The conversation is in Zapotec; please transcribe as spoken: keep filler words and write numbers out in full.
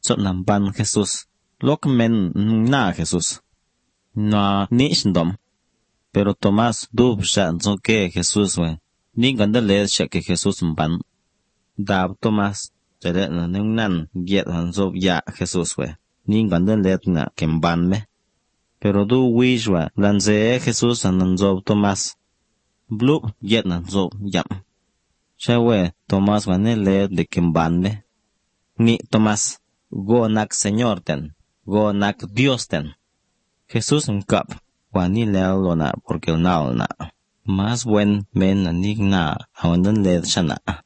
chot namban Jesús. Lok men na Jesús. Na nishdom. Pero Tomás dub sha zoke Jesús we. Ni ganda le sha ke Jesús mban. Dab Tomás jere na nan get han zob ya Jesús we. Ni ganda le na kemban me. Pero du wijwa lanze Jesús an zob Tomás. Blub get na zob yam. Shawe Tomás wane le de kemban me. Ni Tomás go nak Señor ten. Go nak Dios ten. Jesús ngap. Wani leo lo na porque el na na. Más buen men na nig na. Awandan le shana.